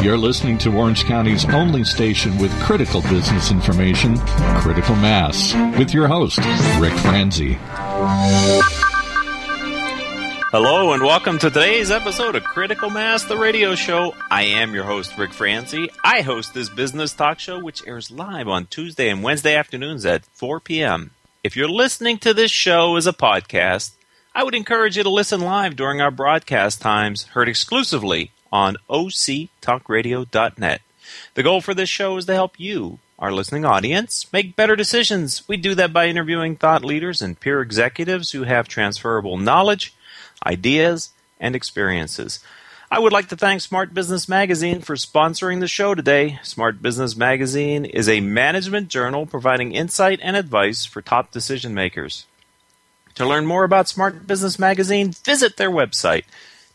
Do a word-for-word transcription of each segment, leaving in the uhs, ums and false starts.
You're listening to Orange County's only station with critical business information, Critical Mass, with your host, Rick Franzi. Hello and welcome to today's episode of Critical Mass, the radio show. I am your host, Rick Franzi. I host this business talk show, which airs live on Tuesday and Wednesday afternoons at four p.m. If you're listening to this show as a podcast, I would encourage you to listen live during our broadcast times, heard exclusively on O C talk radio dot net. The goal for this show is to help you, our listening audience, make better decisions. We do that by interviewing thought leaders and peer executives who have transferable knowledge, ideas, and experiences. I would like to thank Smart Business Magazine for sponsoring the show today. Smart Business Magazine is a management journal providing insight and advice for top decision makers. To learn more about Smart Business Magazine, visit their website,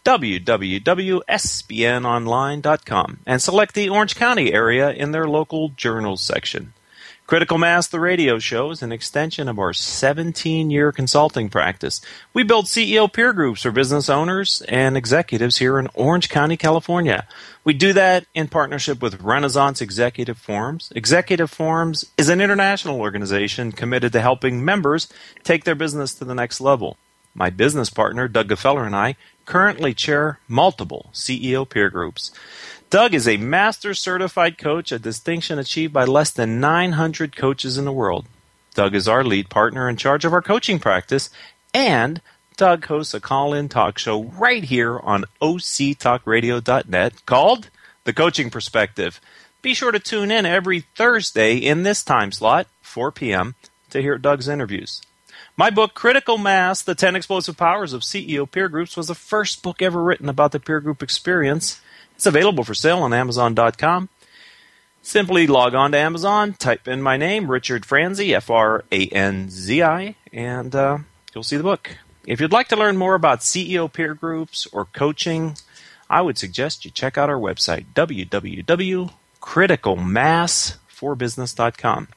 w w w dot s b n online dot com, and select the Orange County area in their local journals section. Critical Mass, the radio show, is an extension of our seventeen-year consulting practice. We build C E O peer groups for business owners and executives here in Orange County, California. We do that in partnership with Renaissance Executive Forums. Executive Forums is an international organization committed to helping members take their business to the next level. My business partner, Doug Gefeller, and I currently chair multiple C E O peer groups. Doug is a master certified coach, a distinction achieved by less than nine hundred coaches in the world. Doug is our lead partner in charge of our coaching practice, and Doug hosts a call-in talk show right here on O C talk radio dot net called The Coaching Perspective. Be sure to tune in every Thursday in this time slot, four p.m., to hear Doug's interviews. My book, Critical Mass, The ten Explosive Powers of C E O Peer Groups, was the first book ever written about the peer group experience. It's available for sale on amazon dot com. Simply log on to Amazon, type in my name, Richard Franzi, F R A N Z I, and uh, you'll see the book. If you'd like to learn more about C E O peer groups or coaching, I would suggest you check out our website, w w w dot critical mass for business dot com.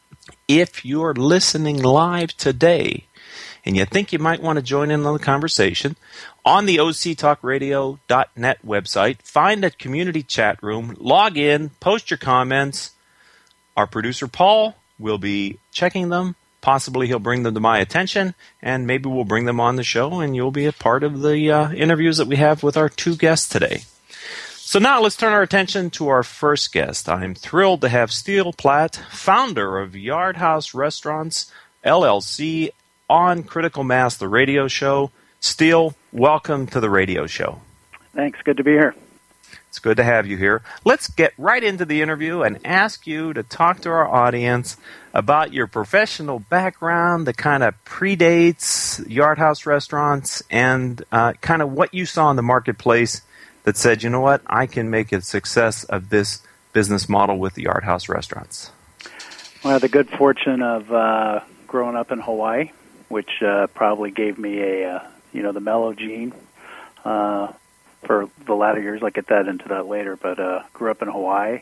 If you're listening live today and you think you might want to join in on the conversation, on the O C talk radio dot net website, find a community chat room, log in, post your comments. Our producer, Paul, will be checking them. Possibly he'll bring them to my attention, and maybe we'll bring them on the show, and you'll be a part of the uh, interviews that we have with our two guests today. So now let's turn our attention to our first guest. I'm thrilled to have Steele Platt, founder of Yard House Restaurants, L L C, on Critical Mass, the radio show. Steele, welcome to the radio show. Thanks. Good to be here. It's good to have you here. Let's get right into the interview and ask you to talk to our audience about your professional background that kind of predates Yard House Restaurants and uh, kind of what you saw in the marketplace that said, you know what, I can make a success of this business model with the Yard House Restaurants. Well, I had the good fortune of uh, growing up in Hawaii, which uh, probably gave me a, uh, you know, the mellow gene uh, for the latter years. I'll get that into that later, but uh, grew up in Hawaii.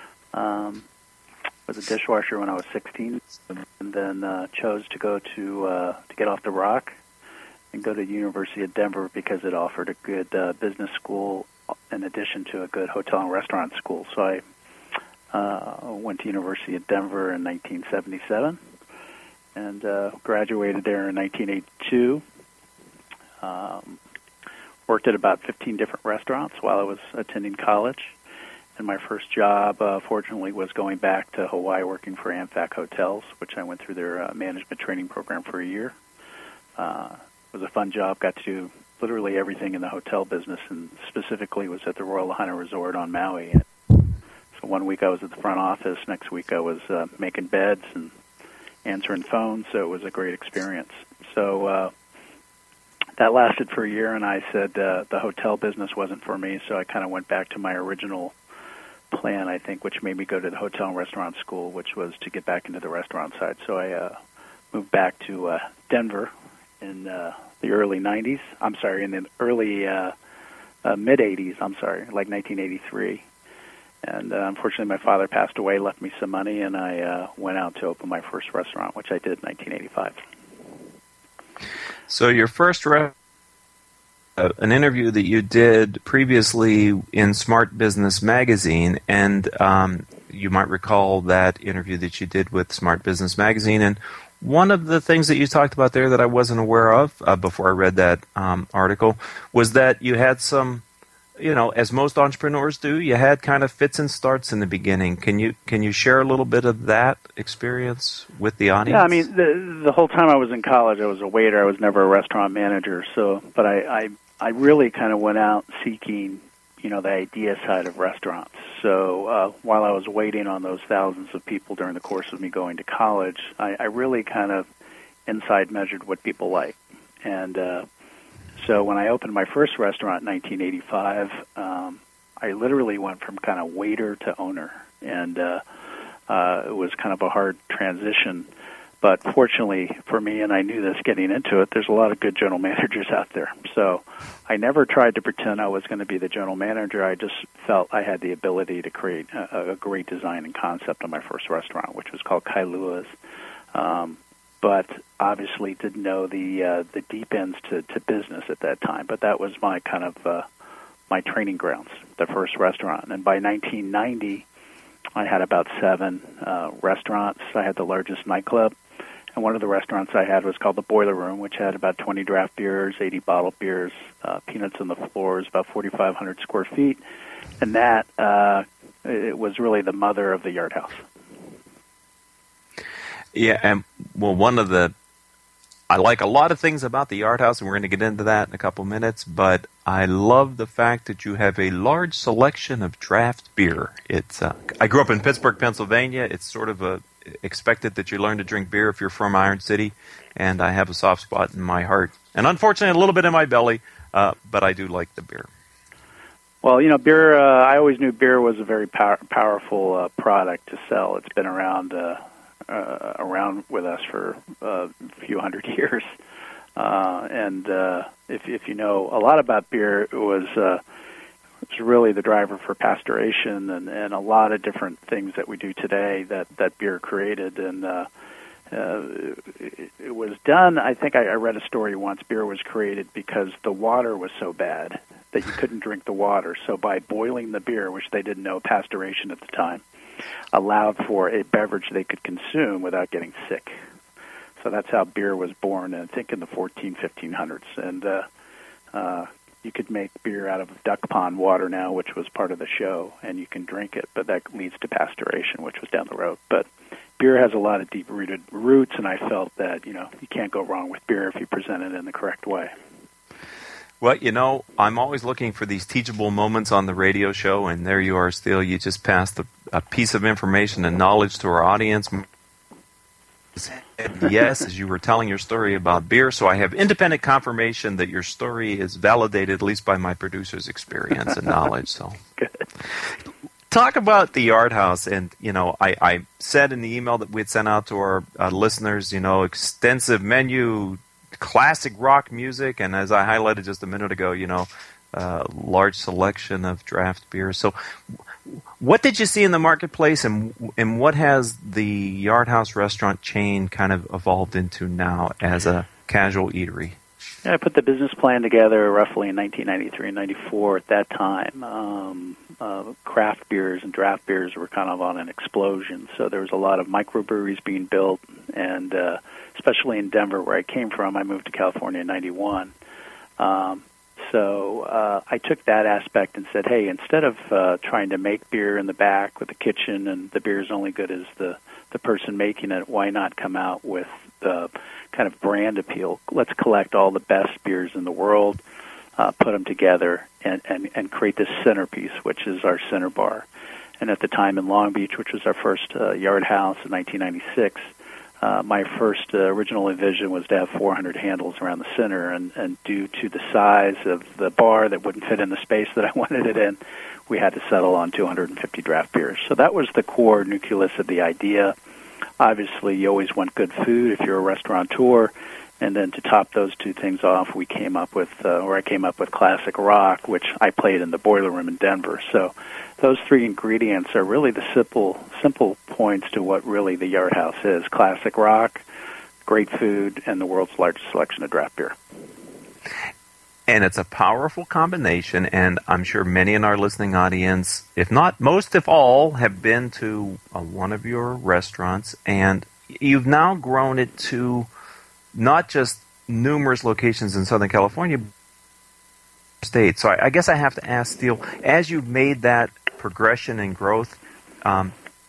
Um, was a dishwasher when I was sixteen, and then uh, chose to go to uh, to get off the rock and go to the University of Denver because it offered a good uh, business school in addition to a good hotel and restaurant school. So I uh, went to University of Denver in nineteen seventy-seven and uh, graduated there in nineteen eighty-two. Um, worked at about fifteen different restaurants while I was attending college. And my first job, uh, fortunately, was going back to Hawaii working for AmFac Hotels, which I went through their uh, management training program for a year. Uh, it was a fun job. Got to do literally everything in the hotel business, and specifically was at the Royal Lahaina Resort on Maui. And so one week I was at the front office. Next week I was uh, making beds and answering phones, so it was a great experience. So uh, that lasted for a year, and I said uh, the hotel business wasn't for me, so I kind of went back to my original plan, I think, which made me go to the hotel and restaurant school, which was to get back into the restaurant side. So I uh, moved back to uh, Denver in uh, the early nineties. I'm sorry, in the early uh, uh, mid-eighties, I'm sorry, like nineteen eighty-three. And uh, unfortunately, my father passed away, left me some money, and I uh, went out to open my first restaurant, which I did in nineteen eighty-five. So your first restaurant uh, an interview that you did previously in Smart Business Magazine, and um, you might recall that interview that you did with Smart Business Magazine. And one of the things that you talked about there that I wasn't aware of uh, before I read that um, article was that you had some, you know, as most entrepreneurs do, you had kind of fits and starts in the beginning. Can you can you share a little bit of that experience with the audience? Yeah, I mean, the the whole time I was in college, I was a waiter. I was never a restaurant manager. So, but I I, I really kind of went out seeking, you know, the idea side of restaurants. So uh, while I was waiting on those thousands of people during the course of me going to college, I, I really kind of inside measured what people like. And uh, so when I opened my first restaurant in nineteen eighty-five, um, I literally went from kind of waiter to owner. And uh, uh, it was kind of a hard transition. But fortunately for me, and I knew this getting into it, there's a lot of good general managers out there. So I never tried to pretend I was going to be the general manager. I just felt I had the ability to create a, a great design and concept on my first restaurant, which was called Kailua's. Um, but obviously didn't know the uh, the deep ends to, to business at that time. But that was my kind of uh, my training grounds, the first restaurant. And by nineteen ninety, I had about seven uh, restaurants. I had the largest nightclub. And one of the restaurants I had was called the Boiler Room, which had about twenty draft beers, eighty bottled beers, uh, peanuts on the floors, about forty-five hundred square feet. And that uh, it was really the mother of the Yard House. Yeah, and well, one of the, I like a lot of things about the Yard House, and we're going to get into that in a couple minutes, but I love the fact that you have a large selection of draft beer. It's uh, I grew up in Pittsburgh, Pennsylvania. It's sort of a expected that you learn to drink beer if you're from Iron City, and I have a soft spot in my heart, and unfortunately a little bit in my belly, uh, but I do like the beer. Well, you know, beer, uh, I always knew beer was a very power, powerful uh, product to sell. It's been around uh, uh, around with us for uh, a few hundred years, uh, and uh, if, if you know a lot about beer, it was uh, it's really the driver for pasteurization and, and a lot of different things that we do today that, that beer created. And uh, uh, it, it was done, I think I, I read a story once, beer was created because the water was so bad that you couldn't drink the water. So by boiling the beer, which they didn't know, pasteurization at the time, allowed for a beverage they could consume without getting sick. So that's how beer was born, I think, in the fourteen, fifteen hundreds. And uh, uh, you could make beer out of duck pond water now, which was part of the show, and you can drink it, but that leads to pasteurization, which was down the road. But beer has a lot of deep-rooted roots, and I felt that, you know, you can't go wrong with beer if you present it in the correct way. Well, you know, I'm always looking for these teachable moments on the radio show, and there you are still. You just passed a, a piece of information and knowledge to our audience. Yes, as you were telling your story about beer, so I have independent confirmation that your story is validated, at least by my producer's experience and knowledge. So, good. Talk about the Yard House, and you know, I, I said in the email that we had sent out to our uh, listeners, you know, extensive menu, classic rock music, and as I highlighted just a minute ago, you know, uh, large selection of draft beer. So, what did you see in the marketplace, and and what has the Yard House restaurant chain kind of evolved into now as a casual eatery? Yeah, I put the business plan together roughly in nineteen ninety-three and ninety-four. At that time, um, uh, craft beers and draft beers were kind of on an explosion. So there was a lot of microbreweries being built, and uh, especially in Denver, where I came from, I moved to California in ninety-one. Um, So uh, I took that aspect and said, hey, instead of uh, trying to make beer in the back with the kitchen and the beer is only good as the, the person making it, why not come out with the kind of brand appeal? Let's collect all the best beers in the world, uh, put them together, and, and, and create this centerpiece, which is our center bar. And at the time in Long Beach, which was our first uh, Yard House in nineteen ninety-six, Uh, my first uh, original vision was to have four hundred handles around the center, and, and due to the size of the bar that wouldn't fit in the space that I wanted it in, we had to settle on two hundred fifty draft beers. So that was the core nucleus of the idea. Obviously, you always want good food if you're a restaurateur, and then to top those two things off, we came up with, uh, or I came up with classic rock, which I played in the Boiler Room in Denver. So those three ingredients are really the simple simple points to what really the Yard House is. Classic rock, great food, and the world's largest selection of draft beer. And it's a powerful combination, and I'm sure many in our listening audience, if not most, if all, have been to uh, one of your restaurants, and you've now grown it to not just numerous locations in Southern California, state. So I, I guess I have to ask, Steele, as you've made that progression and growth, um,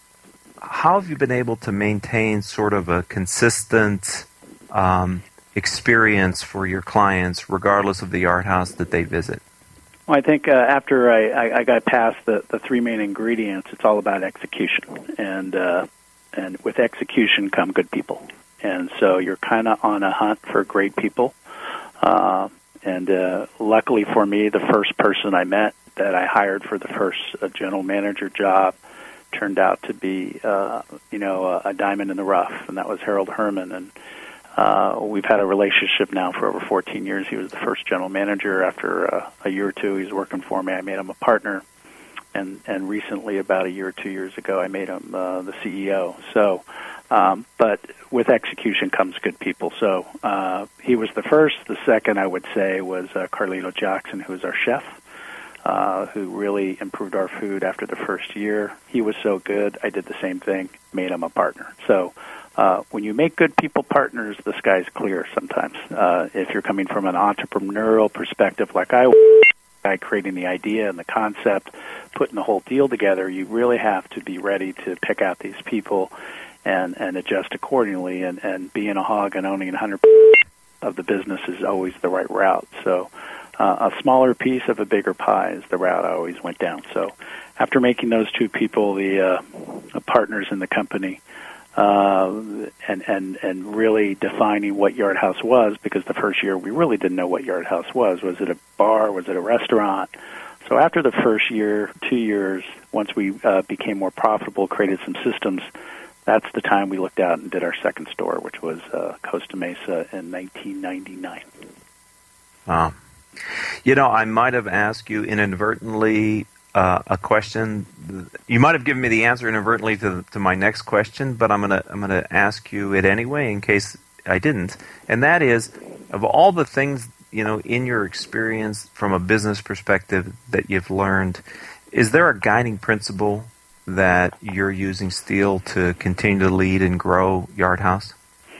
how have you been able to maintain sort of a consistent um, experience for your clients, regardless of the yard house that they visit? Well, I think uh, after I, I, I got past the, the three main ingredients, it's all about execution, and uh, and with execution come good people, and so you're kind of on a hunt for great people. Uh, and uh, luckily for me, the first person I met that I hired for the first uh, general manager job turned out to be, uh, you know, a, a diamond in the rough, and that was Harold Herman, and Uh, we've had a relationship now for over fourteen years. He was the first general manager. After uh, a year or two, he was working for me. I made him a partner, and and recently, about a year or two years ago, I made him uh, the C E O. So, um, but with execution comes good people. So uh, he was the first. The second, I would say, was uh, Carlito Jackson, who was our chef, uh, who really improved our food after the first year. He was so good, I did the same thing, made him a partner. So. Uh, when you make good people partners, the sky's clear sometimes. Uh, if you're coming from an entrepreneurial perspective like I was, guy creating the idea and the concept, putting the whole deal together, you really have to be ready to pick out these people and, and adjust accordingly. And, and being a hog and owning one hundred percent of the business is always the right route. So uh, a smaller piece of a bigger pie is the route I always went down. So after making those two people the uh, partners in the company, Uh, and, and, and really defining what Yard House was, because the first year we really didn't know what Yard House was. Was it a bar? Was it a restaurant? So after the first year, two years, once we uh, became more profitable, created some systems, that's the time we looked out and did our second store, which was uh, Costa Mesa in nineteen ninety-nine. Wow. You know, I might have asked you inadvertently Uh, a question. You might have given me the answer inadvertently to to my next question, but I'm gonna I'm gonna ask you it anyway in case I didn't. And that is, of all the things, you know, in your experience from a business perspective that you've learned, is there a guiding principle that you're using, Steele, to continue to lead and grow Yard House?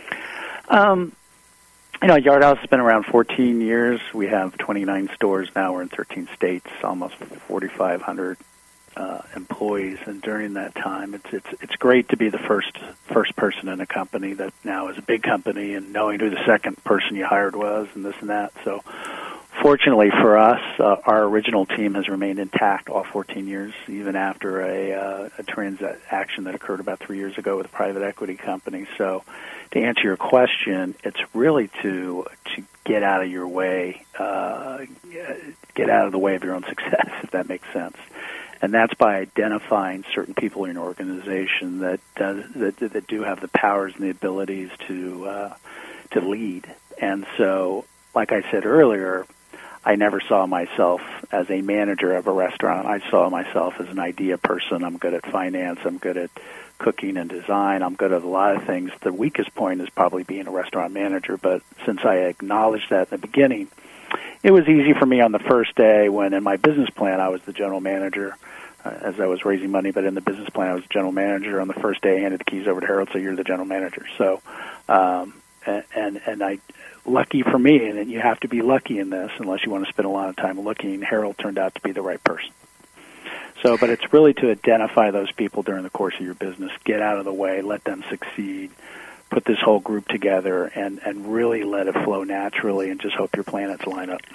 Um. You know, Yard House has been around fourteen years. We have twenty-nine stores now. We're in thirteen states, almost forty-five hundred uh, employees. And during that time, it's it's it's great to be the first first person in a company that now is a big company, and knowing who the second person you hired was, and this and that. So, fortunately for us, uh, our original team has remained intact all fourteen years, even after a, uh, a transaction that occurred about three years ago with a private equity company. So, to answer your question, it's really to to get out of your way, uh, get out of the way of your own success, if that makes sense. And that's by identifying certain people in your organization that does, that, that do have the powers and the abilities to uh, to lead. And so, like I said earlier, I never saw myself as a manager of a restaurant. I saw myself as an idea person. I'm good at finance. I'm good at cooking and design. I'm good at a lot of things. The weakest point is probably being a restaurant manager, but since I acknowledged that in the beginning, it was easy for me on the first day when in my business plan I was the general manager uh, as I was raising money, but in the business plan I was the general manager. On the first day I handed the keys over to Harold, so you're the general manager. So, um, and, and, and I, lucky for me, and you have to be lucky in this unless you want to spend a lot of time looking, Harold turned out to be the right person. So, but it's really to identify those people during the course of your business, get out of the way, let them succeed, put this whole group together, and, and really let it flow naturally, and just hope your planets line up.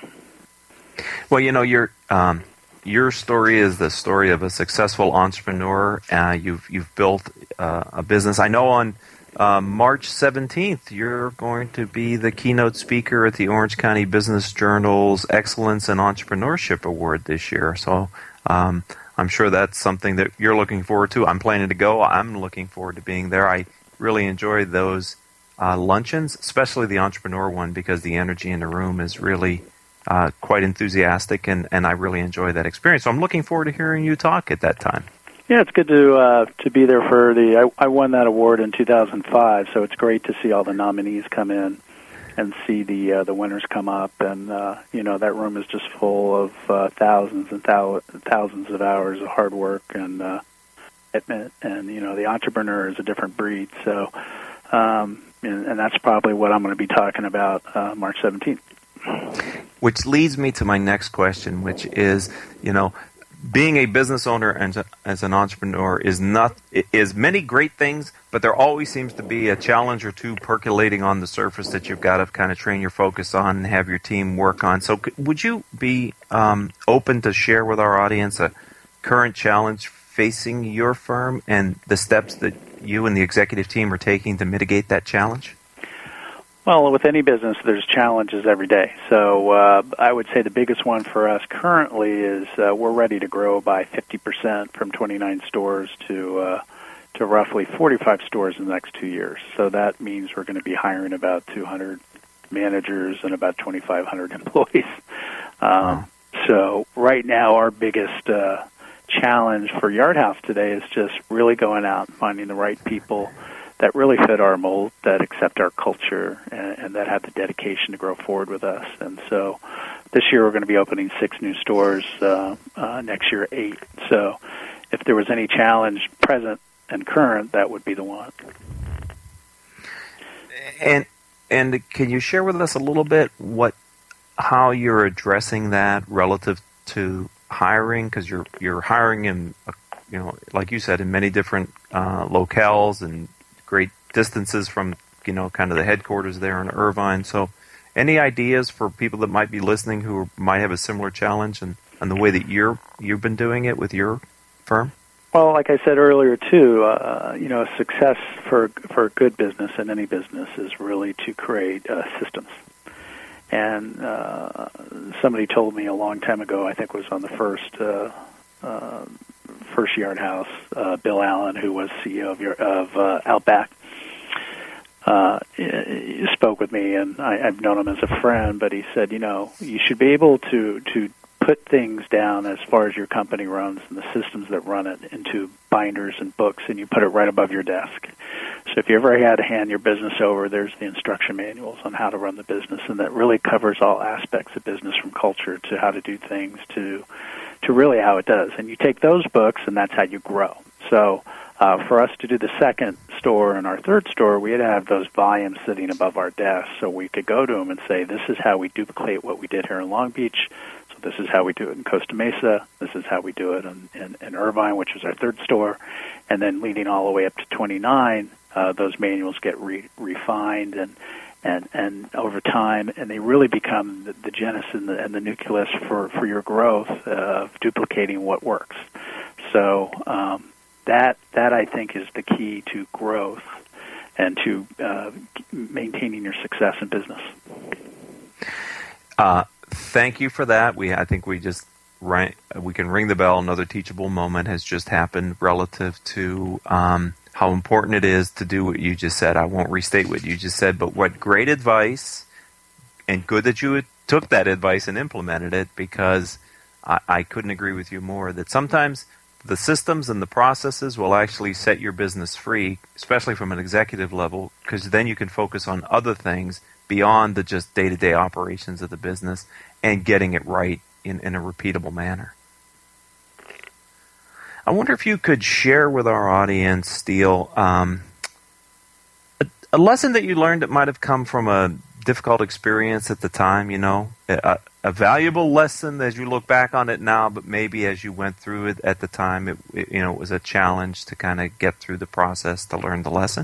Well, you know, your um, your story is the story of a successful entrepreneur. Uh, you've you've built uh, a business. I know on uh, March seventeenth, you're going to be the keynote speaker at the Orange County Business Journal's Excellence in Entrepreneurship Award this year. So. Um, I'm sure that's something that you're looking forward to. I'm planning to go. I'm looking forward to being there. I really enjoy those uh, luncheons, especially the entrepreneur one, because the energy in the room is really uh, quite enthusiastic, and, and I really enjoy that experience. So I'm looking forward to hearing you talk at that time. Yeah, it's good to uh, to be there for the. I, I won that award in two thousand five, so it's great to see all the nominees come in and see the uh, the winners come up, and uh, you know that room is just full of uh, thousands and thou- thousands of hours of hard work and uh, commitment. And you know the entrepreneur is a different breed. So, um, and, and that's probably what I'm going to be talking about uh, March seventeenth. Which leads me to my next question, which is, you know, being a business owner and as an entrepreneur is not is many great things, but there always seems to be a challenge or two percolating on the surface that you've got to kind of train your focus on and have your team work on. So would you be um, open to share with our audience a current challenge facing your firm and the steps that you and the executive team are taking to mitigate that challenge? Well, with any business, there's challenges every day. So uh, I would say the biggest one for us currently is uh, we're ready to grow by fifty percent from twenty-nine stores to uh, to roughly forty-five stores in the next two years. So that means we're going to be hiring about two hundred managers and about twenty-five hundred employees. Um, wow. So right now, our biggest uh, challenge for Yard House today is just really going out and finding the right people that really fit our mold, that accept our culture, and, and that have the dedication to grow forward with us. And so this year we're going to be opening six new stores, uh, uh, next year eight. So if there was any challenge present and current, that would be the one. And and can you share with us a little bit what how you're addressing that relative to hiring? Because you're you're hiring in, you know, like you said, in many different uh, locales and great distances from, you know, kind of the headquarters there in Irvine. So any ideas for people that might be listening who might have a similar challenge and, and the way that you're, you've been doing it with your firm? Well, like I said earlier, too, uh, you know, success for for a good business and any business is really to create uh, systems. And uh, somebody told me a long time ago, I think it was on the first uh, uh, first Yard House, uh, Bill Allen, who was C E O of, your, of uh, Outback, uh, he spoke with me, and I, I've known him as a friend, but he said, you know, you should be able to, to put things down as far as your company runs and the systems that run it into binders and books, and you put it right above your desk. So if you ever had to hand your business over, there's the instruction manuals on how to run the business, and that really covers all aspects of business, from culture to how to do things to to really how it does. And you take those books, and that's how you grow. So uh, for us to do the second store and our third store, we had to have those volumes sitting above our desk so we could go to them and say, this is how we duplicate what we did here in Long Beach. So this is how we do it in Costa Mesa. This is how we do it in, in, in Irvine, which is our third store. And then leading all the way up to twenty-nine, uh, those manuals get re- refined and And, and over time, and they really become the, the genesis and the, and the nucleus for, for your growth of duplicating what works. So um, that that I think is the key to growth and to uh, maintaining your success in business. Uh, thank you for that. We I think we just right we can ring the bell. Another teachable moment has just happened relative to Um, how important it is to do what you just said. I won't restate what you just said, but what great advice, and good that you took that advice and implemented it, because I, I couldn't agree with you more, that sometimes the systems and the processes will actually set your business free, especially from an executive level, because then you can focus on other things beyond the just day-to-day operations of the business and getting it right in, in a repeatable manner. I wonder if you could share with our audience, Steele, um, a, a lesson that you learned that might have come from a difficult experience at the time, you know, a, a valuable lesson as you look back on it now, but maybe as you went through it at the time, it, it you know, it was a challenge to kind of get through the process to learn the lesson.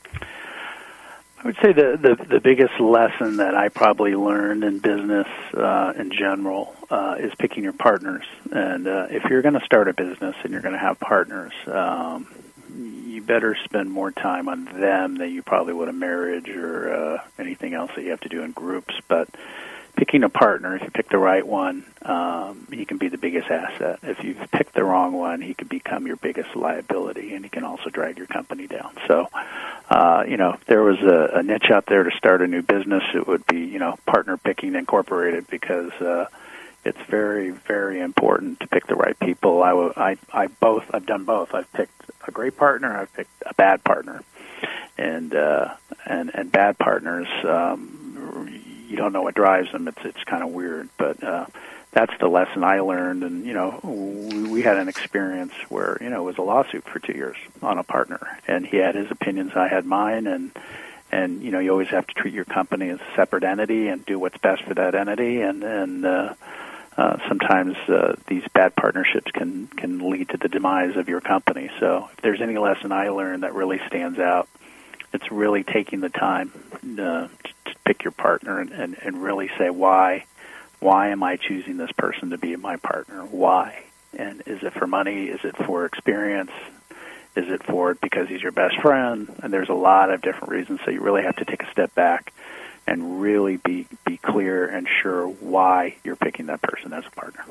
I would say the, the, the biggest lesson that I probably learned in business uh, in general uh, is picking your partners. And uh, if you're going to start a business and you're going to have partners, um, you better spend more time on them than you probably would a marriage or uh, anything else that you have to do in groups. But picking a partner, if you pick the right one, um, he can be the biggest asset. If you've picked the wrong one, he could become your biggest liability, and he can also drag your company down. So, uh, you know, if there was a, a niche out there to start a new business, it would be, you know, Partner Picking Incorporated, because uh, it's very, very important to pick the right people. I, w- I, I both, I've done both. I've picked a great partner. I've picked a bad partner, and uh, and and bad partners. Um, you don't know what drives them. It's it's kind of weird, but uh, that's the lesson I learned. And you know, we, we had an experience where you know it was a lawsuit for two years on a partner, and he had his opinions, I had mine, and and you know you always have to treat your company as a separate entity and do what's best for that entity, and and uh, uh, sometimes uh, these bad partnerships can can lead to the demise of your company. So if there's any lesson I learned that really stands out, it's really taking the time uh, to pick your partner and, and, and really say why. Why am I choosing this person to be my partner? Why? And is it for money? Is it for experience? Is it for because he's your best friend? And there's a lot of different reasons. So you really have to take a step back and really be, be clear and sure why you're picking that person as a partner.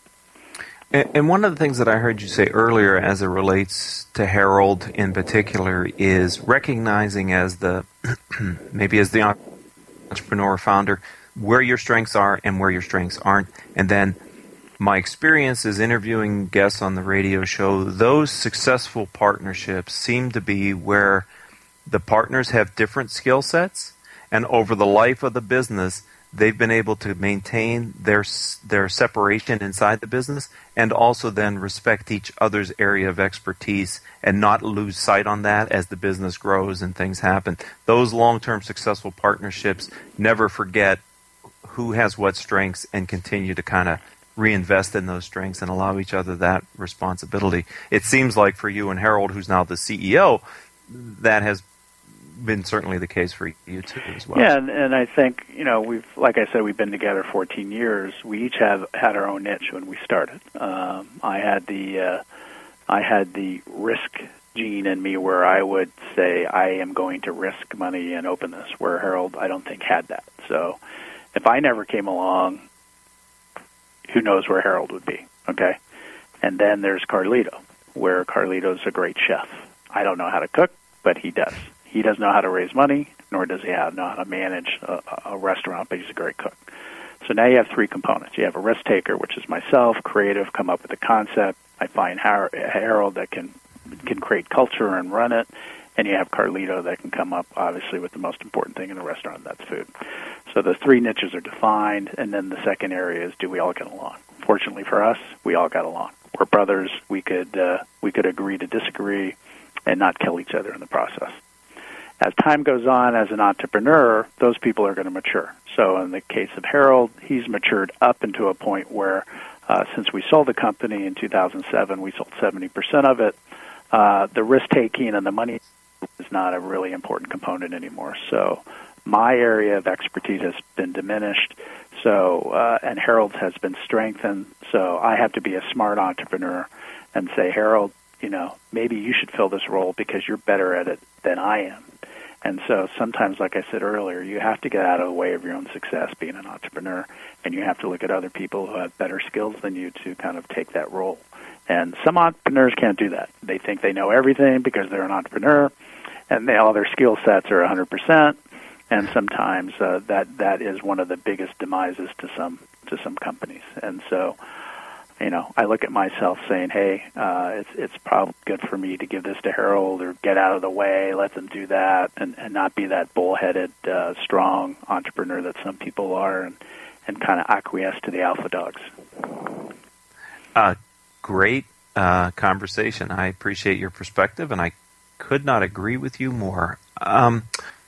And, and one of the things that I heard you say earlier as it relates to Harold in particular is recognizing as the, maybe as the entrepreneur founder, where your strengths are and where your strengths aren't. And then my experience is interviewing guests on the radio show, those successful partnerships seem to be where the partners have different skill sets, and over the life of the business, they've been able to maintain their their separation inside the business and also then respect each other's area of expertise and not lose sight on that as the business grows and things happen. Those long-term successful partnerships never forget who has what strengths and continue to kind of reinvest in those strengths and allow each other that responsibility. It seems like for you and Harold, who's now the C E O, that has been certainly the case for you too as well. Yeah, and, and I think, you know, we've, like I said, we've been together fourteen years. We each have had our own niche when we started. Um, I had the, uh, I had the risk gene in me where I would say I am going to risk money and open this, where Harold, I don't think, had that. So if I never came along, who knows where Harold would be, okay? And then there's Carlito, where Carlito's a great chef. I don't know how to cook, but he does. He doesn't know how to raise money, nor does he have, know how to manage a, a restaurant, but he's a great cook. So now you have three components. You have a risk taker, which is myself, creative, come up with a concept. I find Harold that can can create culture and run it. And you have Carlito that can come up, obviously, with the most important thing in a restaurant, that's food. So the three niches are defined, and then the second area is, do we all get along? Fortunately for us, we all got along. We're brothers. We could uh, we could agree to disagree and not kill each other in the process. As time goes on as an entrepreneur, those people are going to mature. So in the case of Harold, he's matured up into a point where uh, since we sold the company in two thousand seven, we sold seventy percent of it. Uh, the risk-taking and the money is not a really important component anymore. So my area of expertise has been diminished, so uh, and Harold's has been strengthened. So I have to be a smart entrepreneur and say, Harold, you know, maybe you should fill this role because you're better at it than I am. And so sometimes, like I said earlier, you have to get out of the way of your own success being an entrepreneur, and you have to look at other people who have better skills than you to kind of take that role. And some entrepreneurs can't do that. They think they know everything because they're an entrepreneur, and they, all their skill sets are one hundred percent. And sometimes uh, that that is one of the biggest demises to some to some companies. And so, you know, I look at myself saying, hey, uh, it's it's probably good for me to give this to Harold or get out of the way, let them do that, and, and not be that bullheaded, uh, strong entrepreneur that some people are, and, and kind of acquiesce to the alpha dogs. Uh, great uh, conversation. I appreciate your perspective, and I could not agree with you more. Um,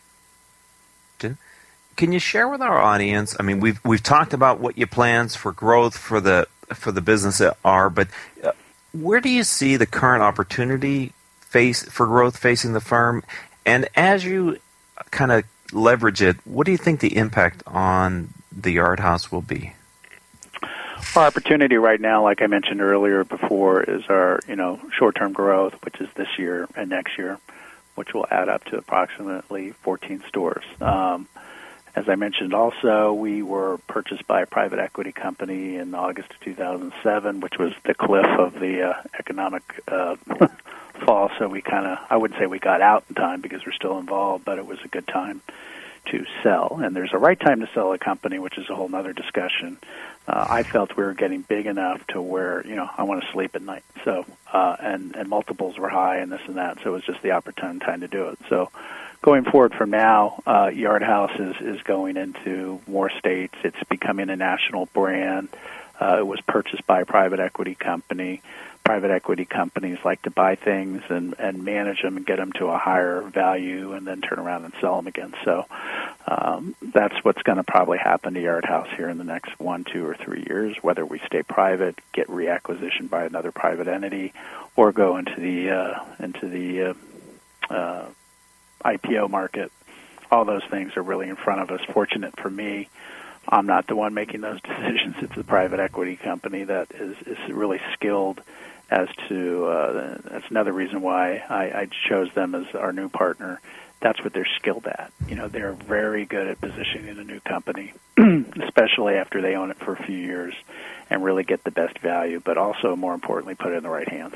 can you share with our audience? I mean, we've we've talked about what your plans for growth for the for the business are, but uh, where do you see the current opportunity face for growth facing the firm? And as you kind of leverage it, what do you think the impact on the Yard House will be? Our opportunity right now, like I mentioned earlier before, is our you know short-term growth, which is this year and next year, which will add up to approximately fourteen stores. Um, As I mentioned also, we were purchased by a private equity company in August of two thousand seven, which was the cliff of the uh, economic uh, fall. So we kind of, I wouldn't say we got out in time because we're still involved, but it was a good time to sell. And there's a right time to sell a company, which is a whole other discussion. Uh, I felt we were getting big enough to where, you know, I want to sleep at night. So, uh, and, and multiples were high and this and that. So it was just the opportune time to do it. So going forward from now, uh, Yard House is, is going into more states. It's becoming a national brand. Uh, it was purchased by a private equity company. Private equity companies like to buy things and, and manage them and get them to a higher value and then turn around and sell them again. So um, that's what's going to probably happen to Yard House here in the next one, two, or three years, whether we stay private, get reacquisitioned by another private entity, or go into the uh, into the uh, uh, I P O market. All those things are really in front of us. Fortunate for me, I'm not the one making those decisions. It's a private equity company that is, is really skilled as to, uh, that's another reason why I, I chose them as our new partner. That's what they're skilled at. You know, they're very good at positioning a new company, especially after they own it for a few years, and really get the best value, but also, more importantly, put it in the right hands.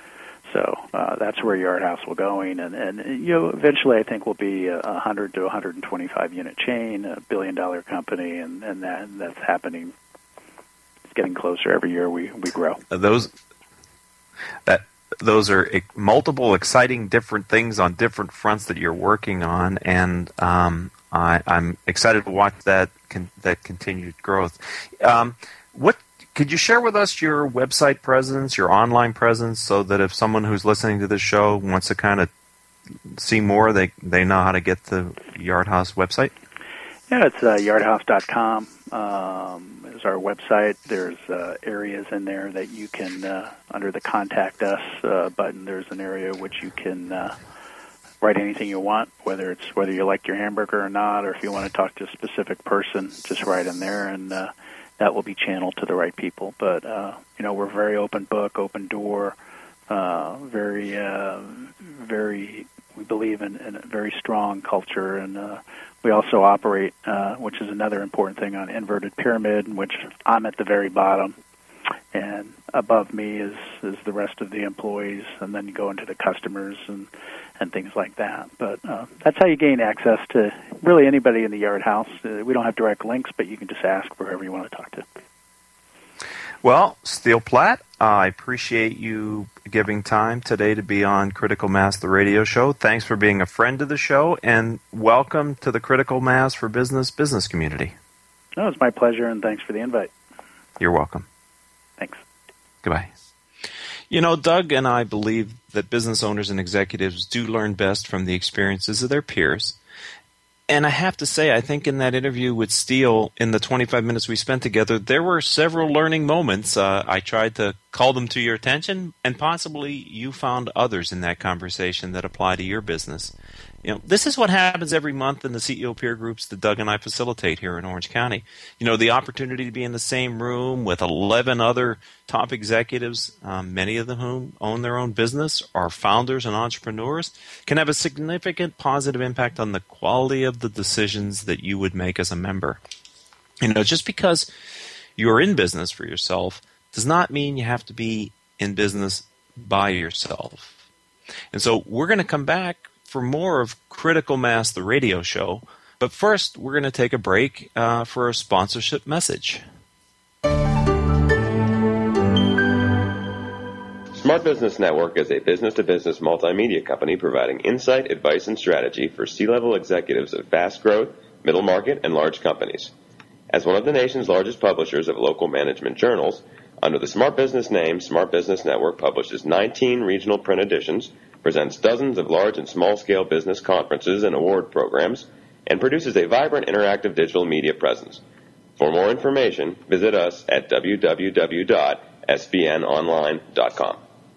So uh, that's where Yard House will going, and, and you know, eventually I think we'll be a one hundred to one hundred twenty-five unit chain, a billion dollar company, and, and, that, and that's happening. It's getting closer every year. We we grow. Those that those are multiple exciting different things on different fronts that you're working on, and um, I, I'm excited to watch that con- that continued growth. Um, what Could you share with us your website presence, your online presence, so that if someone who's listening to this show wants to kind of see more, they they know how to get the Yard House website? Yeah, it's uh, yard house dot com um, is our website. There's uh, areas in there that you can, uh, under the Contact Us uh, button, there's an area which you can uh, write anything you want, whether it's whether you like your hamburger or not, or if you want to talk to a specific person, just write in there, and uh, that will be channeled to the right people. But, uh, you know, we're very open book, open door, uh, very, uh, very, we believe in, in a very strong culture. And uh, we also operate, uh, which is another important thing, on inverted pyramid, in which I'm at the very bottom. And above me is, is the rest of the employees, and then you go into the customers and, and things like that. But uh, that's how you gain access to really anybody in the Yard House. Uh, we don't have direct links, but you can just ask for whoever you want to talk to. Well, Steele Platt, uh, I appreciate you giving time today to be on Critical Mass, the radio show. Thanks for being a friend of the show, and welcome to the Critical Mass for Business business community. No, it's my pleasure, and thanks for the invite. You're welcome. Thanks. Goodbye. You know, Doug and I believe that business owners and executives do learn best from the experiences of their peers. And I have to say, I think in that interview with Steele, in the twenty-five minutes we spent together, there were several learning moments. Uh, I tried to call them to your attention, and possibly you found others in that conversation that apply to your business. You know, this is what happens every month in the C E O peer groups that Doug and I facilitate here in Orange County. You know, the opportunity to be in the same room with eleven other top executives, um, many of them whom own their own business, are founders and entrepreneurs, can have a significant positive impact on the quality of the decisions that you would make as a member. You know, just because you're in business for yourself does not mean you have to be in business by yourself. And so we're going to come back for more of Critical Mass, the radio show. But first, we're going to take a break uh, for a sponsorship message. Smart Business Network is a business-to-business multimedia company providing insight, advice, and strategy for C-level executives of fast-growth, middle-market, and large companies. As one of the nation's largest publishers of local management journals, under the Smart Business name, Smart Business Network publishes nineteen regional print editions, presents dozens of large and small-scale business conferences and award programs, and produces a vibrant interactive digital media presence. For more information, visit us at w w w dot s b n online dot com.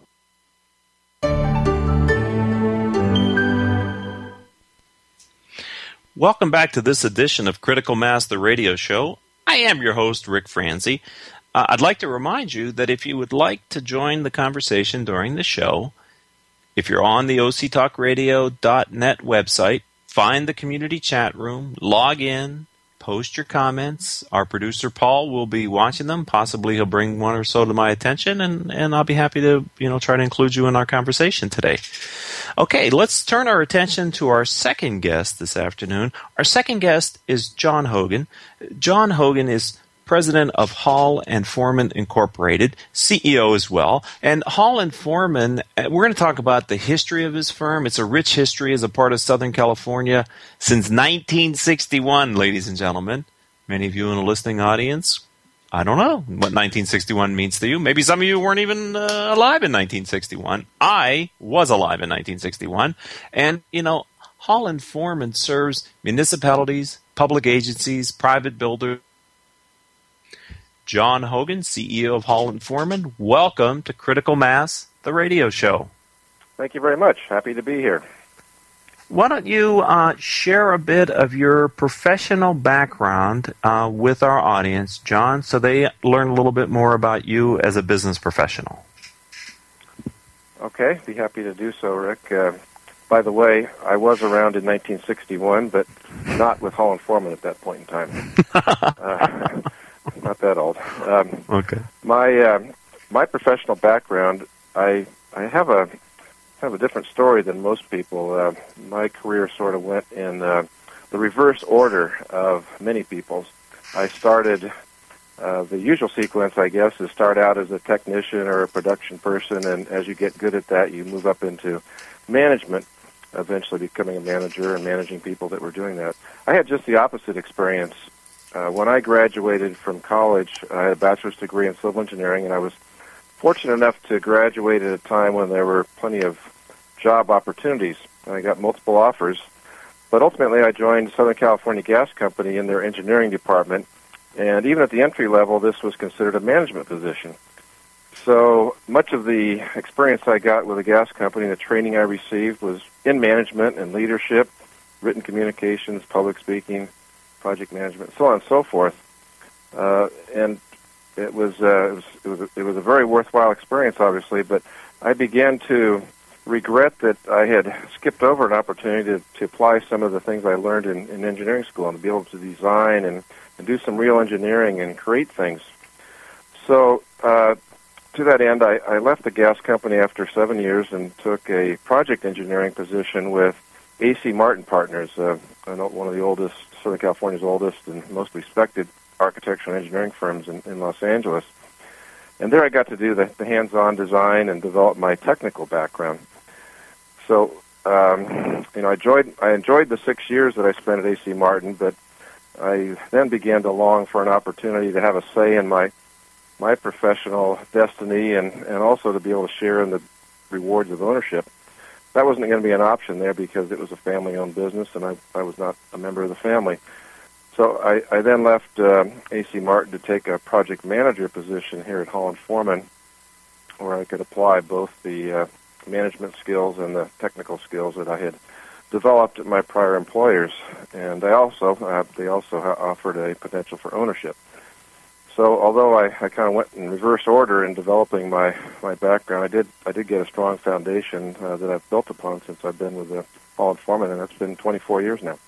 Welcome back to this edition of Critical Mass, the radio show. I am your host, Rick Franzi. Uh, I'd like to remind you that if you would like to join the conversation during the show, if you're on the o c talk radio dot net website, find the community chat room, log in, post your comments. Our producer, Paul, will be watching them. Possibly he'll bring one or so to my attention, and, and I'll be happy to, you know, try to include you in our conversation today. Okay, let's turn our attention to our second guest this afternoon. Our second guest is John Hogan. John Hogan is president of Hall and Foreman Incorporated, C E O as well. And Hall and Foreman, we're going to talk about the history of his firm. It's a rich history as a part of Southern California since nineteen sixty-one, ladies and gentlemen. Many of you in the listening audience, I don't know what nineteen sixty-one means to you. Maybe some of you weren't even uh, alive in nineteen sixty-one. I was alive in nineteen sixty-one. And, you know, Hall and Foreman serves municipalities, public agencies, private builders. John Hogan, C E O of Hall and Foreman, welcome to Critical Mass, the radio show. Thank you very much. Happy to be here. Why don't you uh, share a bit of your professional background uh, with our audience, John, so they learn a little bit more about you as a business professional. Okay, be happy to do so, Rick. Uh, by the way, I was around in nineteen sixty-one, but not with Hall and Foreman at that point in time. uh, not that old. Um, okay. My uh, my professional background, I I have a have a different story than most people. Uh, my career sort of went in uh, the reverse order of many people's. I started, uh, the usual sequence, I guess, is start out as a technician or a production person, and as you get good at that, you move up into management, eventually becoming a manager and managing people that were doing that. I had just the opposite experience. Uh, when I graduated from college, I had a bachelor's degree in civil engineering, and I was fortunate enough to graduate at a time when there were plenty of job opportunities. I got multiple offers, but ultimately I joined Southern California Gas Company in their engineering department, and even at the entry level, this was considered a management position. So much of the experience I got with the gas company, the training I received, was in management and leadership, written communications, public speaking, project management, so on and so forth. Uh, and it was, uh, it was it was a, it was a very worthwhile experience, obviously, but I began to regret that I had skipped over an opportunity to, to apply some of the things I learned in, in engineering school and to be able to design and, and do some real engineering and create things. So uh, to that end, I, I left the gas company after seven years and took a project engineering position with A C Martin Partners, uh, one of the oldest, Southern California's oldest and most respected architectural and engineering firms in, in Los Angeles. And there I got to do the, the hands-on design and develop my technical background. So, um, you know, I enjoyed, I enjoyed the six years that I spent at A C Martin, but I then began to long for an opportunity to have a say in my my professional destiny and, and also to be able to share in the rewards of ownership. That wasn't going to be an option there because it was a family-owned business, and I, I was not a member of the family. So I, I then left uh, A C Martin to take a project manager position here at Hall and Foreman, where I could apply both the uh, management skills and the technical skills that I had developed at my prior employers. And I also uh, they also offered a potential for ownership. So although I, I kind of went in reverse order in developing my, my background, I did I did get a strong foundation uh, that I've built upon since I've been with the Hall and Foreman, and that's been twenty-four years now.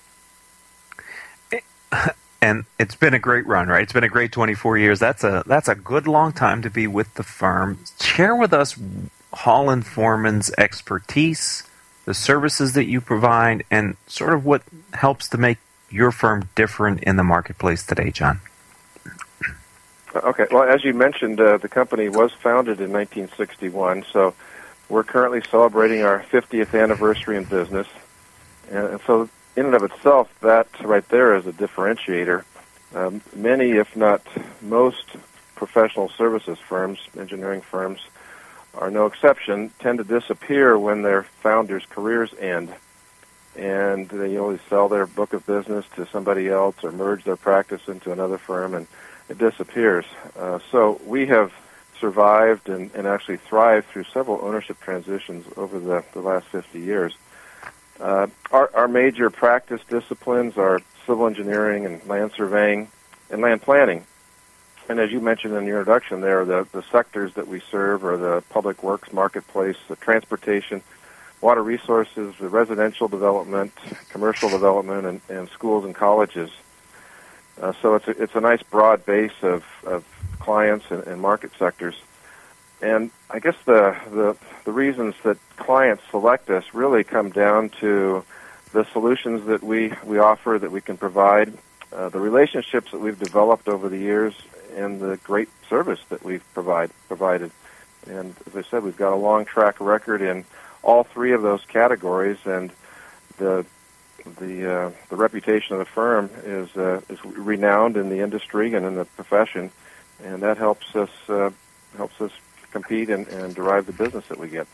And it's been a great run, right? It's been a great twenty-four years. That's a that's a good long time to be with the firm. Share with us Hall and Foreman's expertise, the services that you provide, and sort of what helps to make your firm different in the marketplace today, John. Okay. Well, as you mentioned, uh, the company was founded in nineteen sixty-one, so we're currently celebrating our fiftieth anniversary in business. And so in and of itself, that right there is a differentiator. Um, many, if not most, professional services firms, engineering firms, are no exception, tend to disappear when their founders' careers end. And they always sell their book of business to somebody else or merge their practice into another firm, and it disappears. Uh, so we have survived and, and actually thrived through several ownership transitions over the, the last fifty years. Uh, our, our major practice disciplines are civil engineering and land surveying and land planning. And as you mentioned in your introduction there, the, the sectors that we serve are the public works, marketplace, the transportation, water resources, the residential development, commercial development, and, and schools and colleges. Uh, so it's a, it's a nice broad base of, of clients and, and market sectors. And I guess the, the the reasons that clients select us really come down to the solutions that we, we offer, that we can provide, uh, the relationships that we've developed over the years, and the great service that we've provide provided. And as I said, we've got a long track record in all three of those categories, and the the uh, the reputation of the firm is uh, is renowned in the industry and in the profession, and that helps us uh, helps us compete and, and derive the business that we get.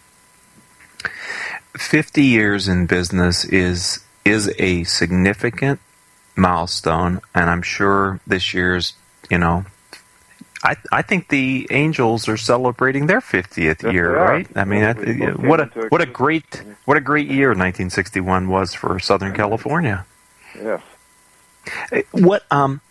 Fifty years in business is is a significant milestone, and I'm sure this year's, you know, I I think the Angels are celebrating their fiftieth Yes, year, they are. right? I mean, Yes, that, we both what a came into what a existence. great what a great year nineteen sixty-one was for Southern California. Yes. What um,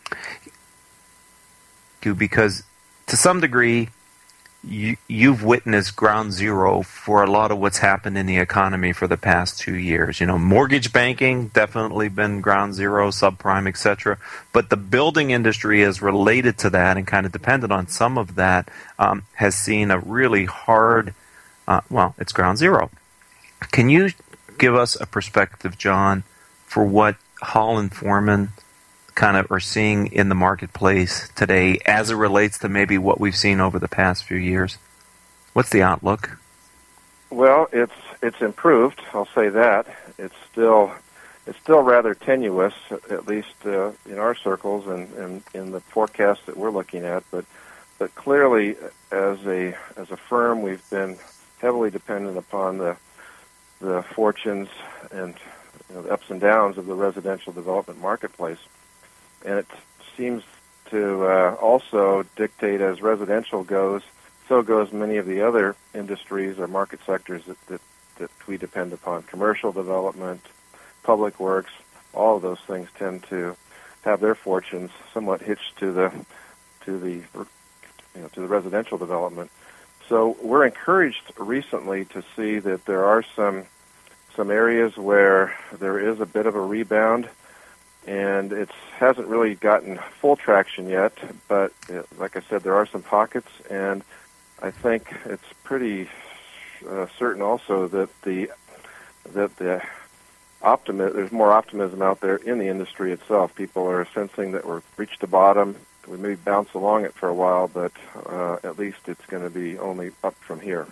because to some degree, you you've witnessed ground zero for a lot of what's happened in the economy for the past two years. You know, mortgage banking definitely been ground zero, subprime, et cetera. But the building industry is related to that and kind of dependent on some of that. Um, has seen a really hard, uh, well, it's ground zero. Can you give us a perspective, John, for what Holland Foreman kind of are seeing in the marketplace today as it relates to maybe what we've seen over the past few years? What's the outlook? Well, it's it's improved. I'll say that. It's still it's still rather tenuous, at least uh, in our circles and, and in the forecast that we're looking at. But but clearly, as a as a firm, we've been heavily dependent upon the the fortunes and, you know, the ups and downs of the residential development marketplace. And it seems to uh, also dictate, as residential goes, so goes many of the other industries or market sectors that, that, that we depend upon. Commercial development, public works, all of those things tend to have their fortunes somewhat hitched to the to the you know to the residential development. So we're encouraged recently to see that there are some some areas where there is a bit of a rebound. And it hasn't really gotten full traction yet, but uh, like I said, there are some pockets, and I think it's pretty uh, certain also that the that the optimi- there's more optimism out there in the industry itself. People are sensing that we've reached the bottom. We may bounce along it for a while, but uh, at least it's going to be only up from here.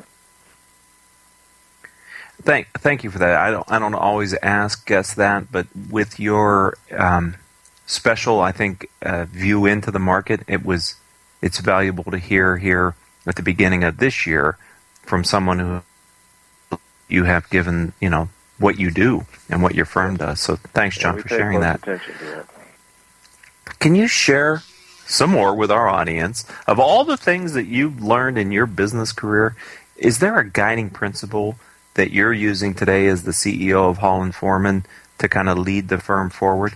Thank, thank you for that. I don't, I don't always ask guests that, but with your um, special, I think, uh, view into the market, it was, it's valuable to hear here at the beginning of this year from someone who you have given, you know, what you do and what your firm does. So thanks, John, yeah, for sharing that. Attention to that. Can you share some more with our audience of all the things that you've learned in your business career? Is there a guiding principle that you're using today as the C E O of Holland Foreman to kind of lead the firm forward?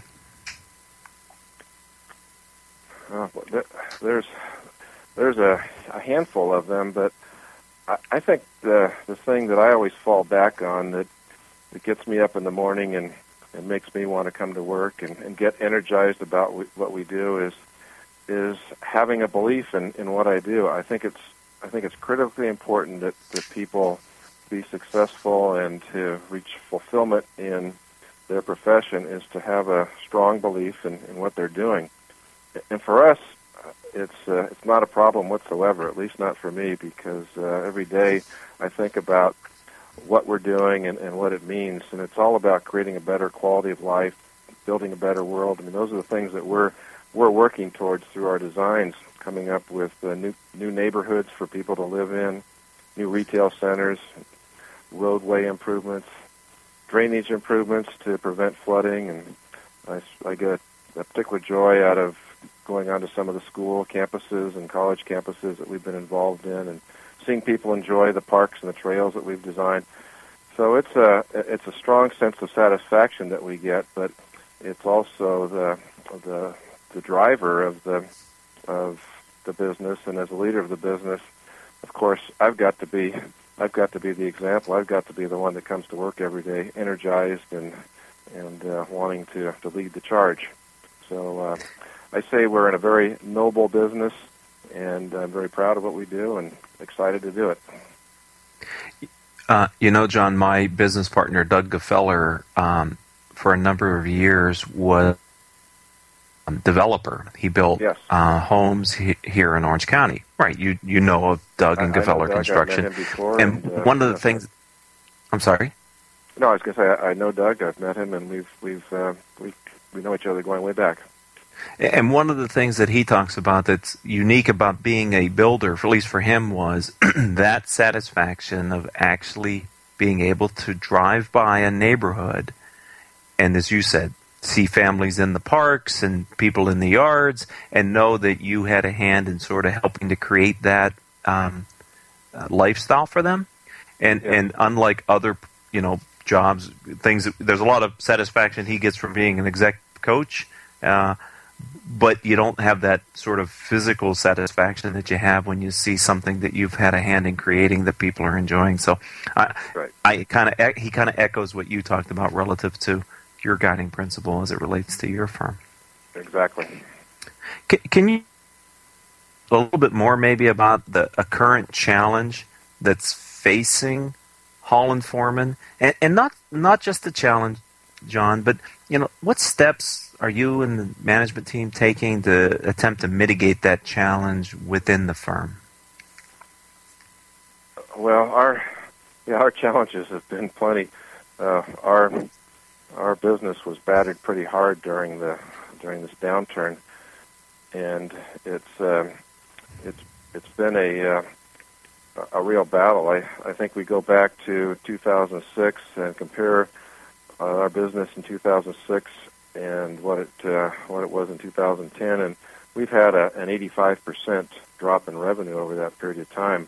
Uh, there's there's a, a handful of them, but I, I think the the thing that I always fall back on that, that gets me up in the morning and, and makes me want to come to work and, and get energized about w- what we do is is having a belief in, in what I do. I think it's I think it's critically important that, that people be successful and to reach fulfillment in their profession is to have a strong belief in, in what they're doing. And for us, it's uh, it's not a problem whatsoever, at least not for me, because uh, every day I think about what we're doing and, and what it means, and it's all about creating a better quality of life, building a better world. I mean, those are the things that we're we're working towards through our designs, coming up with uh, new new neighborhoods for people to live in, new retail centers, roadway improvements, drainage improvements to prevent flooding, and I, I get a particular joy out of going onto some of the school campuses and college campuses that we've been involved in and seeing people enjoy the parks and the trails that we've designed. So it's a it's a strong sense of satisfaction that we get, but it's also the the the driver of the of the business, and as a leader of the business, of course, I've got to be I've got to be the example. I've got to be the one that comes to work every day, energized and and uh, wanting to to lead the charge. So uh, I say we're in a very noble business, and I'm very proud of what we do and excited to do it. Uh, you know, John, my business partner, Doug Gefeller, um, for a number of years was developer. He built yes. uh, homes he, here in Orange County. Right. You you know of Doug and I, Gefeller I know Doug. Construction. I met him before, and and uh, one of the yes, things, I'm sorry. No, I was going to say I, I know Doug. I've met him, and we've we've uh, we we know each other going way back. And one of the things that he talks about that's unique about being a builder, at least for him, was that satisfaction of actually being able to drive by a neighborhood and, as you said, see families in the parks and people in the yards and know that you had a hand in sort of helping to create that um, uh, lifestyle for them. And yeah. and unlike other, you know, jobs, things, there's a lot of satisfaction he gets from being an exec coach, uh, but you don't have that sort of physical satisfaction that you have when you see something that you've had a hand in creating that people are enjoying. So I, right. I kind of he kind of echoes what you talked about relative to your guiding principle as it relates to your firm. Exactly. Can, can you a little bit more maybe about the a current challenge that's facing Holland Foreman, and, and not not just the challenge, John, but you know, what steps are you and the management team taking to attempt to mitigate that challenge within the firm? Well, our yeah, our challenges have been plenty. Uh, our our business was battered pretty hard during the during this downturn, and it's uh, it's it's been a uh, a real battle. I I think we go back to two thousand six and compare uh, our business in two thousand six and what it uh, what it was in two thousand ten, and we've had a, an eighty-five percent drop in revenue over that period of time.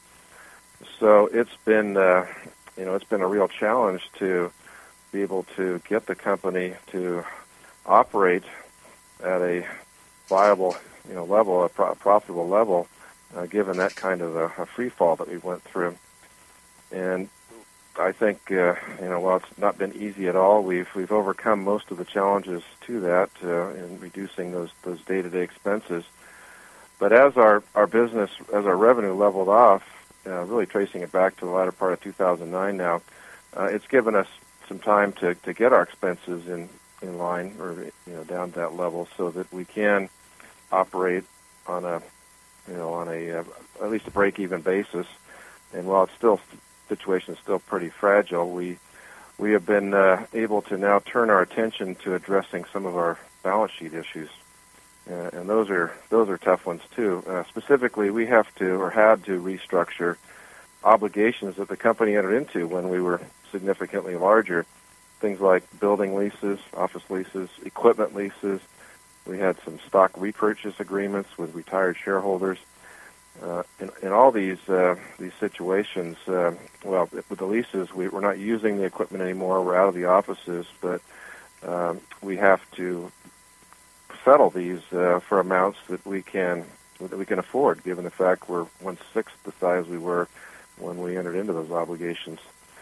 So it's been uh, you know it's been a real challenge to be able to get the company to operate at a viable you know level, a pro- profitable level, uh, given that kind of a, a free fall that we went through. And I think uh, you know while it's not been easy at all, we've we've overcome most of the challenges to that uh, in reducing those those day-to-day expenses. But as our, our business, as our revenue leveled off, uh, really tracing it back to the latter part of two thousand nine now, uh, it's given us some time to, to get our expenses in, in line or you know down to that level so that we can operate on a you know on a uh, at least a break-even basis. And while it's still situation is still pretty fragile, we we have been uh, able to now turn our attention to addressing some of our balance sheet issues, uh, and those are those are tough ones too. Uh, specifically, we have to or had to restructure obligations that the company entered into when we were significantly larger. Things like building leases, office leases, equipment leases. We had some stock repurchase agreements with retired shareholders. Uh, in, in all these uh, these situations, uh, well, with the leases, we, we're not using the equipment anymore. We're out of the offices, but um, we have to settle these uh, for amounts that we can that we can afford, given the fact we're one sixth the size we were when we entered into those obligations.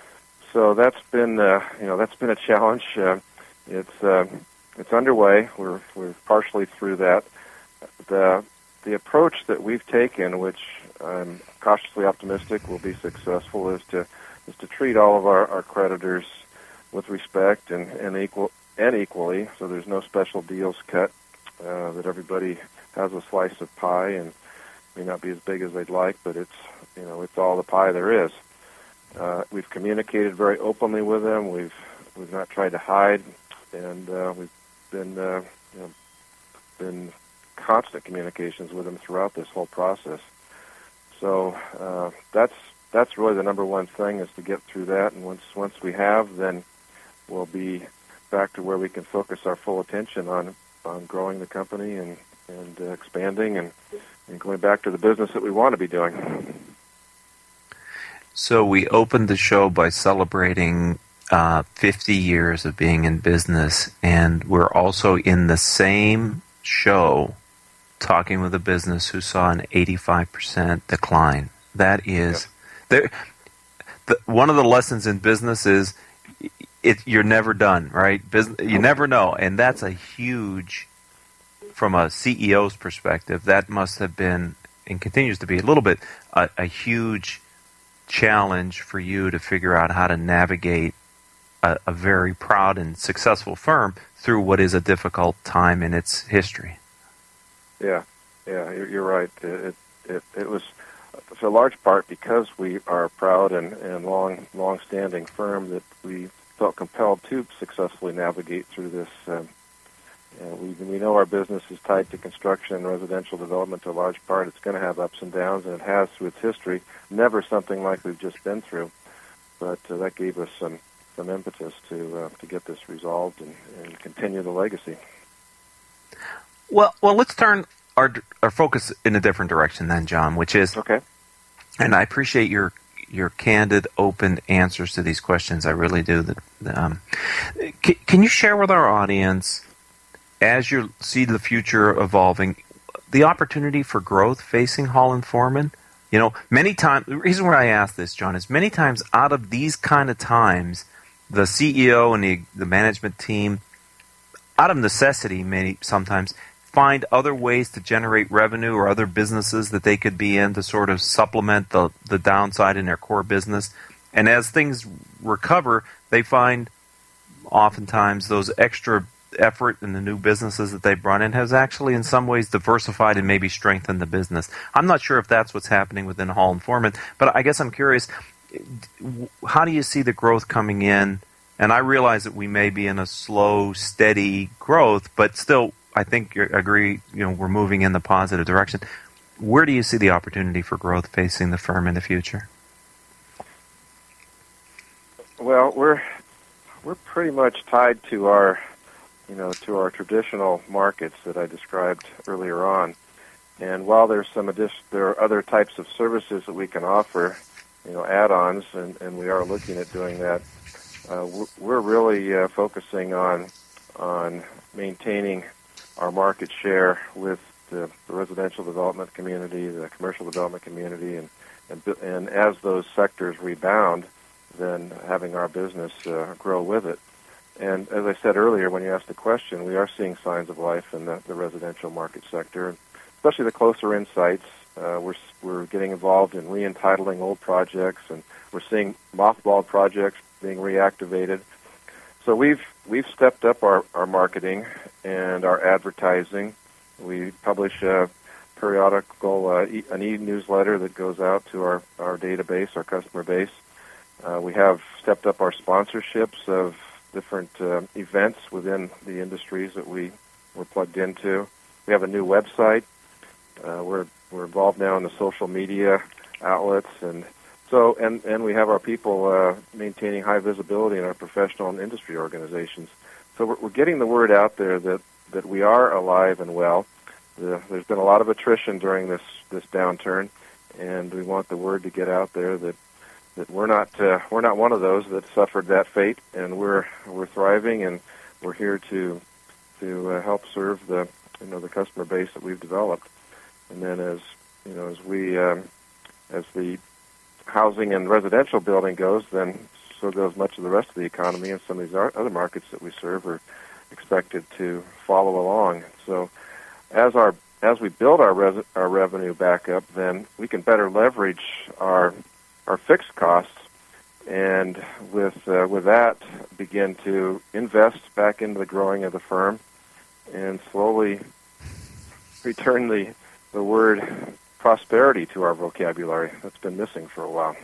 So that's been uh, you know that's been a challenge. Uh, it's uh, it's underway. We're we're partially through that. The The approach that we've taken, which I'm cautiously optimistic will be successful, is to is to treat all of our, our creditors with respect and, and equal and equally. So there's no special deals cut. Uh, that everybody has a slice of pie, and may not be as big as they'd like, but it's you know it's all the pie there is. Uh, we've communicated very openly with them. We've we've not tried to hide, and uh, we've been uh, you know been constant communications with them throughout this whole process. So uh, that's that's really the number one thing, is to get through that. And once once we have, then we'll be back to where we can focus our full attention on on growing the company and and uh, expanding and, and going back to the business that we want to be doing. So we opened the show by celebrating uh, fifty years of being in business, and we're also in the same show talking with a business who saw an eighty-five percent decline. That is, yep. there. The, one of the lessons in business is it, you're never done, right? Business, you never know, and that's a huge, from a C E O's perspective, that must have been, and continues to be a little bit, a, a huge challenge for you to figure out how to navigate a, a very proud and successful firm through what is a difficult time in its history. Yeah, yeah, you're, you're right. It, it it was for a large part because we are a proud and, and long long-standing firm that we felt compelled to successfully navigate through this. Um, uh, we we know our business is tied to construction and residential development to a large part. It's going to have ups and downs, and it has through its history. Never something like we've just been through, but uh, that gave us some some impetus to uh, to get this resolved and, and continue the legacy. Well, well, let's turn our our focus in a different direction then, John, which is okay. And I appreciate your your candid, open answers to these questions. I really do. Um, can, can you share with our audience, as you see the future evolving, the opportunity for growth facing Hall and Foreman? You know, many times, the reason why I ask this, John, is many times out of these kind of times, the C E O and the, the management team, out of necessity, many sometimes, find other ways to generate revenue or other businesses that they could be in to sort of supplement the, the downside in their core business. And as things recover, they find oftentimes those extra effort in the new businesses that they've brought in has actually in some ways diversified and maybe strengthened the business. I'm not sure if that's what's happening within Hall and Foreman, but I guess I'm curious, how do you see the growth coming in? And I realize that we may be in a slow, steady growth, but still, I think you agree, you know, we're moving in the positive direction. Where do you see the opportunity for growth facing the firm in the future? Well, we're we're pretty much tied to our, you know, to our traditional markets that I described earlier on. And while there's some addition, there are other types of services that we can offer, you know, add-ons, and, and we are looking at doing that. Uh, we're really uh, focusing on on maintaining our market share with the, the residential development community, the commercial development community, and, and and as those sectors rebound, then having our business uh, grow with it. And as I said earlier, when you asked the question, we are seeing signs of life in the, the residential market sector, especially the closer in sites. Uh, we're we're getting involved in re-entitling old projects, and we're seeing mothballed projects being reactivated. So we've we've stepped up our, our marketing and our advertising. We publish a periodical uh, e- an e-newsletter that goes out to our, our database, our customer base. Uh, we have stepped up our sponsorships of different uh, events within the industries that we were plugged into. We have a new website. Uh, we're we're involved now in the social media outlets, and so and, and we have our people uh, maintaining high visibility in our professional and industry organizations. So we're, we're getting the word out there that, that we are alive and well. The, there's been a lot of attrition during this, this downturn, and we want the word to get out there that that we're not uh, we're not one of those that suffered that fate, and we're we're thriving, and we're here to to uh, help serve the you know the customer base that we've developed. And then as you know as we um, as the housing and residential building goes, then so goes much of the rest of the economy, and some of these other markets that we serve are expected to follow along. So as our as we build our res- our revenue back up, then we can better leverage our our fixed costs, and with uh, with that begin to invest back into the growing of the firm, and slowly return the the word prosperity to our vocabulary that's been missing for a while.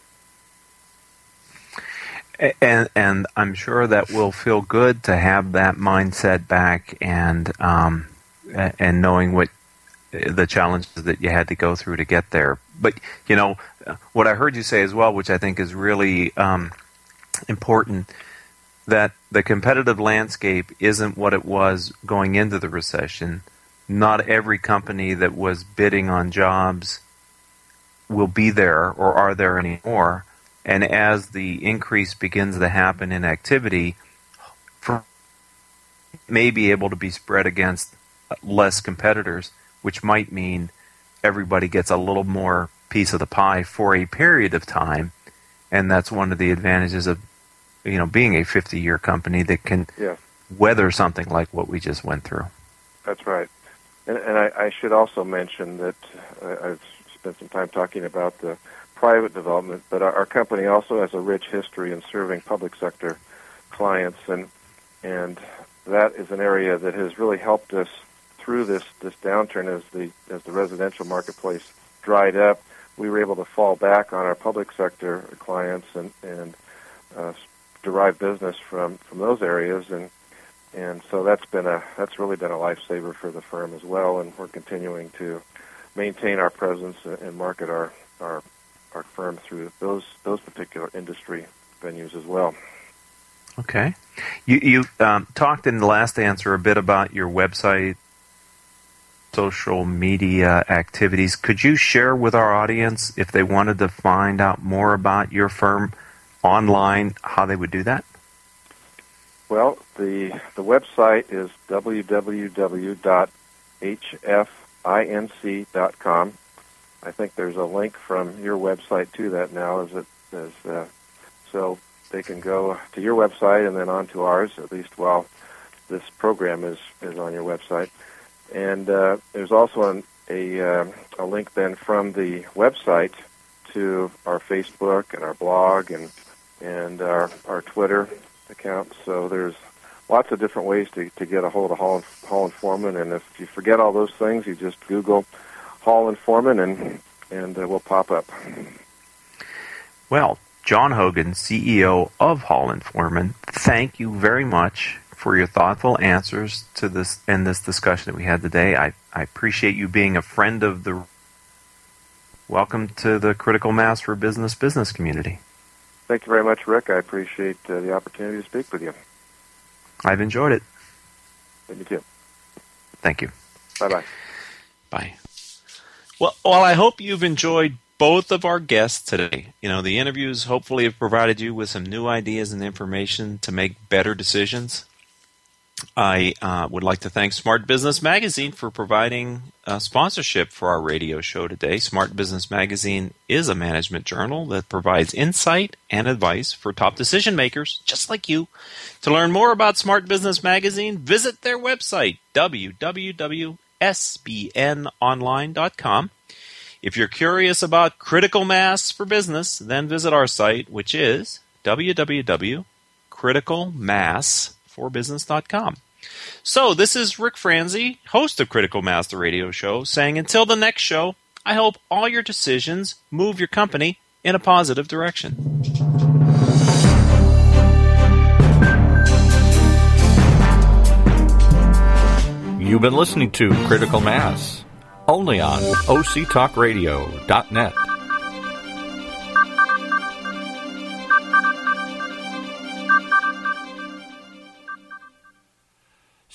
And and I'm sure that will feel good to have that mindset back, and um, and knowing what the challenges that you had to go through to get there. But, you know, what I heard you say as well, which I think is really um, important, that the competitive landscape isn't what it was going into the recession. Not every company that was bidding on jobs will be there or are there anymore. And as the increase begins to happen in activity, for may be able to be spread against less competitors, which might mean everybody gets a little more piece of the pie for a period of time, and that's one of the advantages of, you know, being a fifty-year company that can yeah. weather something like what we just went through. That's right. And, and I, I should also mention that uh, I've spent some time talking about the private development, but our, our company also has a rich history in serving public sector clients, and and that is an area that has really helped us through this, this downturn, as the as the residential marketplace dried up, we were able to fall back on our public sector clients and and uh, derive business from, from those areas, and and so that's been a that's really been a lifesaver for the firm as well. And we're continuing to maintain our presence and market our our our firm through those those particular industry venues as well. Okay. You you um, talked in the last answer a bit about your website, social media activities. Could you share with our audience, if they wanted to find out more about your firm online, how they would do that? Well, the the website is w w w dot h f inc dot com. I think there's a link from your website to that now, as it as uh, so they can go to your website and then on to ours, at least while this program is, is on your website. And uh, there's also an, a uh, a link then from the website to our Facebook and our blog and and our our Twitter account. So there's lots of different ways to, to get a hold of Hall and, Hall and Foreman. And if you forget all those things, you just Google Hall and Foreman, and and uh, we'll pop up. Well, John Hogan, C E O of Hall and Foreman, thank you very much for your thoughtful answers to this and this discussion that we had today. I, I appreciate you being a friend of the. Welcome to the Critical Mass for Business business community. Thank you very much, Rick. I appreciate uh, the opportunity to speak with you. I've enjoyed it. Me too. Thank you. Bye-bye. Bye. Well, well, I hope you've enjoyed both of our guests today. You know, the interviews hopefully have provided you with some new ideas and information to make better decisions. I uh, would like to thank Smart Business Magazine for providing uh, sponsorship for our radio show today. Smart Business Magazine is a management journal that provides insight and advice for top decision makers just like you. To learn more about Smart Business Magazine, visit their website, w w w dot s b n online dot com. If you're curious about critical mass for business, then visit our site, which is w w w dot critical mass for business dot com. So this is Rick Franzi, host of Critical Mass, the radio show, saying until the next show, I hope all your decisions move your company in a positive direction. You've been listening to Critical Mass, only on o c talk radio dot net.